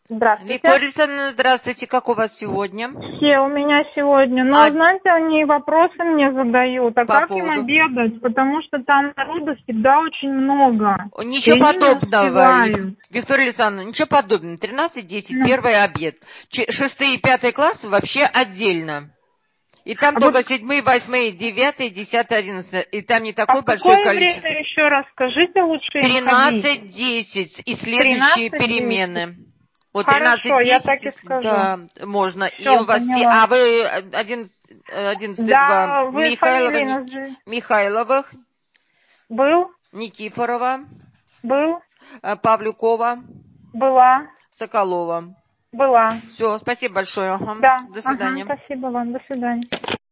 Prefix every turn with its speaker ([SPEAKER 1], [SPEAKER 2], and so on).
[SPEAKER 1] Здравствуйте.
[SPEAKER 2] Виктория Александровна, здравствуйте. Как у вас сегодня?
[SPEAKER 1] Все у меня сегодня. Но, знаете, они вопросы мне задают. А как им обедать? Потому что там народу всегда очень много.
[SPEAKER 2] Ничего подобного, Виктория Александровна, ничего подобного. 13:10, первый обед. 6 и 5 классы вообще отдельно. И там только 7, 8, 9, 10, 11. И там не такое большое количество.
[SPEAKER 1] Время еще раз скажите лучше.
[SPEAKER 2] 13:10 и следующие перемены. Вот 13:10, да, можно. И у вас а вы 11:02 Михайловых.
[SPEAKER 1] Был.
[SPEAKER 2] Никифорова.
[SPEAKER 1] Был.
[SPEAKER 2] Павлюкова.
[SPEAKER 1] Была.
[SPEAKER 2] Соколова.
[SPEAKER 1] Была.
[SPEAKER 2] Все, спасибо большое.
[SPEAKER 1] Да.
[SPEAKER 2] До свидания.
[SPEAKER 1] Спасибо вам. До свидания.